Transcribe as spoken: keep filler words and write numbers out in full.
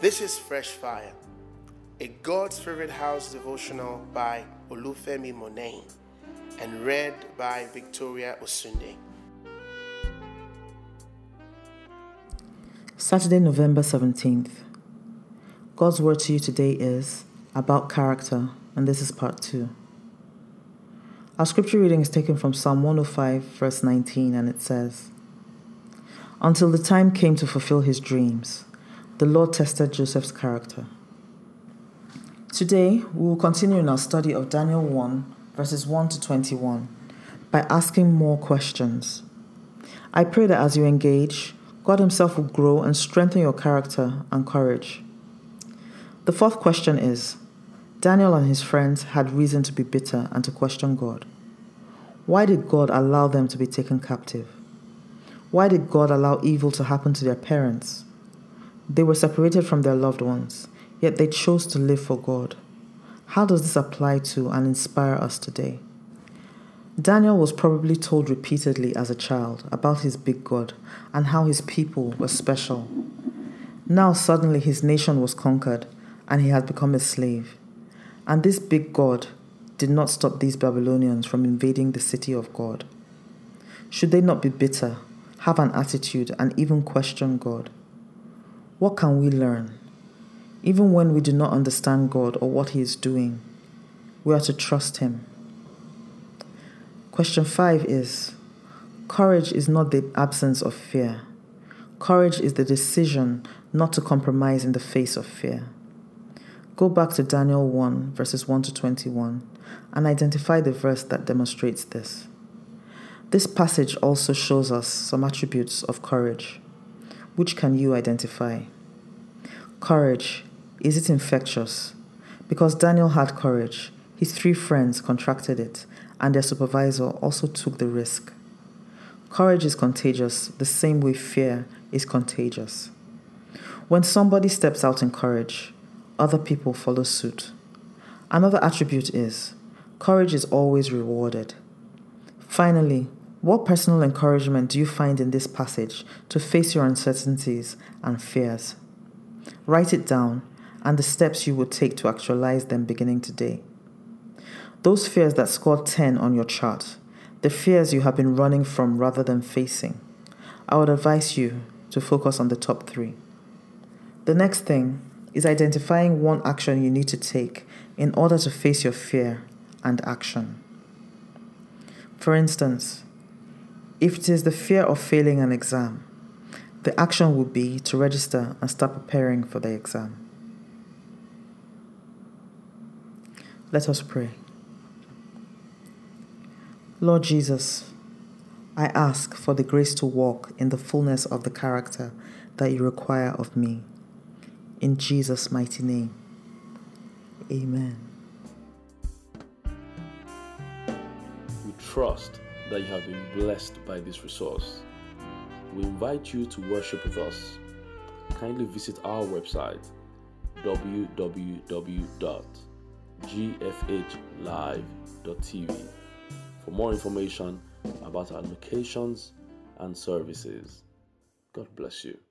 This is Fresh Fire, a God's Favorite House devotional by Olufemi Monain and read by Victoria Osunde. Saturday, November seventeenth. God's word to you today is about character, and this is part two. Our scripture reading is taken from Psalm one oh five, verse nineteen, and it says, "Until the time came to fulfill his dreams, the Lord tested Joseph's character." Today, we will continue in our study of Daniel one, verses one to twenty-one, by asking more questions. I pray that as you engage, God Himself will grow and strengthen your character and courage. The fourth question is, Daniel and his friends had reason to be bitter and to question God. Why did God allow them to be taken captive? Why did God allow evil to happen to their parents? They were separated from their loved ones, yet they chose to live for God. How does this apply to and inspire us today? Daniel was probably told repeatedly as a child about his big God and how his people were special. Now suddenly his nation was conquered and he had become a slave. And this big God did not stop these Babylonians from invading the city of God. Should they not be bitter, have an attitude, and even question God? What can we learn? Even when we do not understand God or what He is doing, we are to trust Him. Question five is, courage is not the absence of fear. Courage is the decision not to compromise in the face of fear. Go back to Daniel one, verses one to twenty-one, and identify the verse that demonstrates this. This passage also shows us some attributes of courage. Which can you identify? Courage, is it infectious? Because Daniel had courage, his three friends contracted it, and their supervisor also took the risk. Courage is contagious, the same way fear is contagious. When somebody steps out in courage, other people follow suit. Another attribute is, courage is always rewarded. Finally, what personal encouragement do you find in this passage to face your uncertainties and fears? Write it down and the steps you would take to actualize them beginning today. Those fears that scored ten on your chart, the fears you have been running from rather than facing, I would advise you to focus on the top three. The next thing is identifying one action you need to take in order to face your fear and action. For instance, if it is the fear of failing an exam, the action would be to register and start preparing for the exam. Let us pray. Lord Jesus, I ask for the grace to walk in the fullness of the character that you require of me. In Jesus' mighty name, amen. We trust that you have been blessed by this resource. We invite you to worship with us. Kindly visit our website w w w dot g f h live dot t v for more information about our locations and services. God bless you.